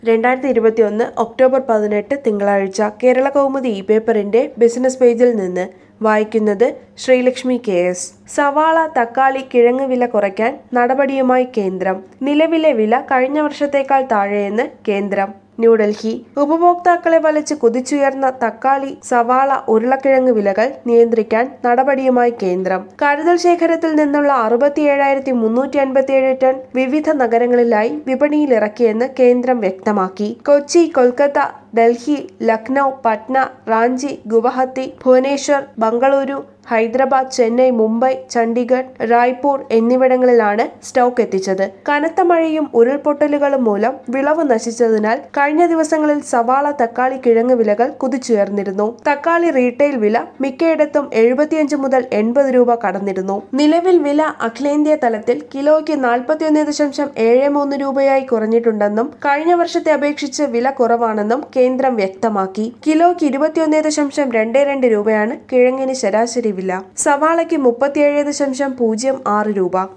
2021 October 18 തിങ്കളാഴ്ച കേരള കൗമുദി പേപ്പറിന്റെ business പേജിൽ നിന്ന് വായിക്കുന്നത് ശ്രീലക്ഷ്മി KS. സവാള, തക്കാളി, കിഴങ്ങ് വില കുറയ്ക്കാൻ നടപടിയുമായി കേന്ദ്രം. നിലവിലെ വില കഴിഞ്ഞ വർഷത്തേക്കാൾ താഴെയെന്ന് കേന്ദ്രം. ന്യൂഡൽഹി. ഉപഭോക്താക്കളെ വലച്ച് കുതിച്ചുയർന്ന തക്കാളി, സവാള, ഉരുളക്കിഴങ്ങ് വിലകൾ നിയന്ത്രിക്കാൻ നടപടിയുമായി കേന്ദ്രം. കരുതൽ ശേഖരത്തിൽ നിന്നുള്ള 67,357 ടൺ വിവിധ നഗരങ്ങളിലായി വിപണിയിലിറക്കിയെന്ന് കേന്ദ്രം വ്യക്തമാക്കി. കൊച്ചി, കൊൽക്കത്ത, ഡൽഹി, ലക്നൌ, പട്ന, റാഞ്ചി, ഗുവാഹത്തി, ഭുവനേശ്വർ, ബംഗളൂരു, ഹൈദരാബാദ്, ചെന്നൈ, മുംബൈ, ചണ്ഡീഗഡ്, റായ്പൂർ എന്നിവിടങ്ങളിലാണ് സ്റ്റോക്ക് എത്തിച്ചത്. കനത്ത മഴയും ഉരുൾപൊട്ടലുകളും മൂലം വിളവ് നശിച്ചതിനാൽ കഴിഞ്ഞ ദിവസങ്ങളിൽ സവാള, തക്കാളി, കിഴങ്ങ് വിലകൾ കുതിച്ചുയർന്നിരുന്നു. തക്കാളി റീറ്റെയിൽ വില മിക്കയിടത്തും 75 മുതൽ 80 രൂപ കടന്നിരുന്നു. നിലവിൽ വില അഖിലേന്ത്യാ തലത്തിൽ കിലോയ്ക്ക് 41.73 രൂപയായി കുറഞ്ഞിട്ടുണ്ടെന്നും കഴിഞ്ഞ വർഷത്തെ അപേക്ഷിച്ച് വില കുറവാണെന്നും കേന്ദ്രം വ്യക്തമാക്കി. കിലോയ്ക്ക് 21.22 രൂപയാണ് കിഴങ്ങിന് ശരാശരി വില. സവാളയ്ക്ക് 37.06 രൂപ.